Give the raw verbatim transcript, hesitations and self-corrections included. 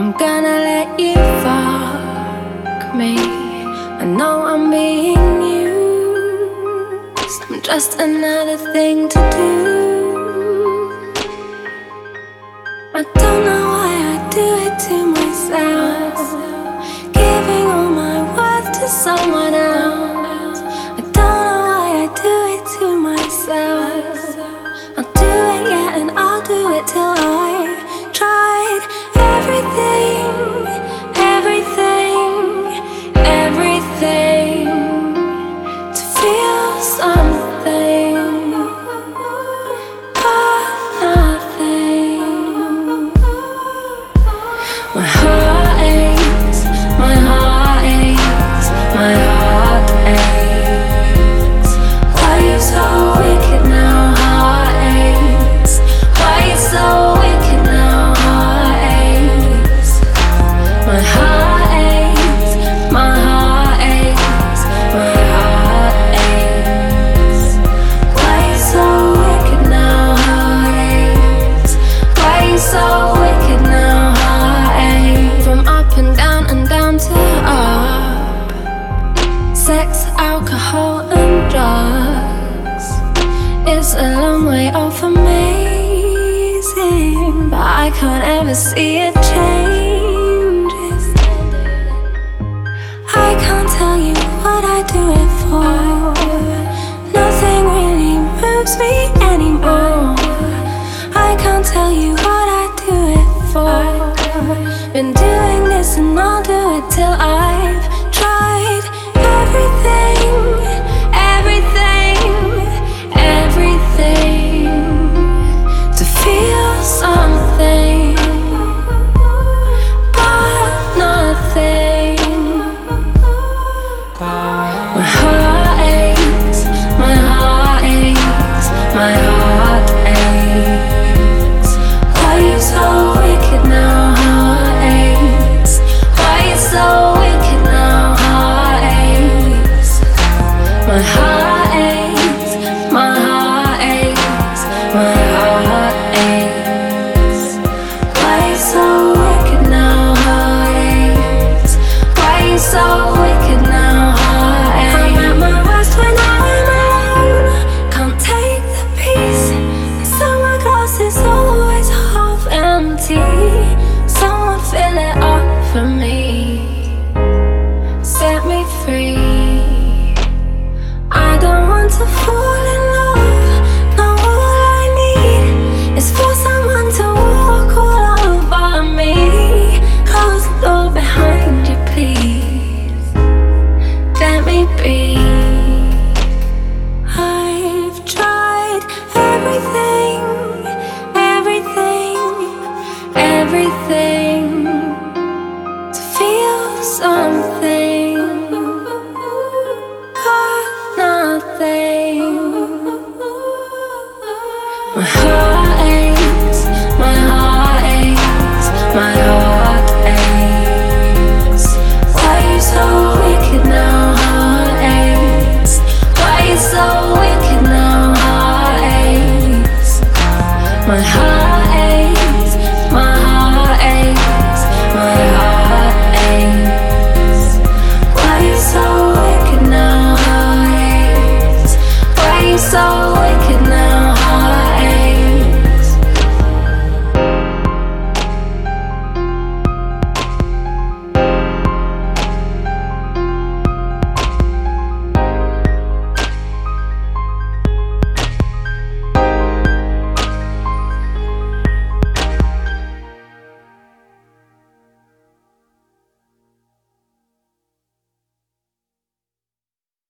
I'm gonna let you fuck me. I know I'm being used. I'm just another thing to do. I don't know why I do it to myself, giving all my worth to someone else. I don't know why I do it to myself. I'll do it, yeah, and I'll do it till I've tried everything, everything, everything to feel something, but nothing. My heart aches, my heart aches, my heart aches. Why are you so wicked now? Heart aches. Why are you so wicked now? Heart aches. My heart aches, my heart aches, my heart aches. Why are you so wicked now? Heart aches. Why are you so wicked now? Heart aches. From up and down and down to up. Sex, alcohol and drugs. It's a long way off amazing, but I can't ever see it changes. I can't tell you what I do it for. Nothing really moves me anymore. I can't tell you what I do it for. Been doing this and I'll do it till I've tried everything, everything, everything to feel something, but nothing. My heart aches, my heart aches, my heart aches. Why are you so wicked now? Heart aches. Why are you so wicked now? Heart aches. My heart aches, my heart aches, my heart aches. Why are you so wicked now? Heart aches. Why are you so wicked now? Heart aches. I'm at my worst when I'm alone. Can't take the peace, and so my glass is always half empty. Someone fill it up for me, set me free. I don't want to fall in love. No, all I need is for someone to walk all over me. Close the door behind you, please. Let me be. I've tried everything, everything, everything to feel something, but nothing. My heart aches, my heart aches, my heart aches. Why are you so wicked now? Heart aches. Why are you so wicked now? Heart aches. My heart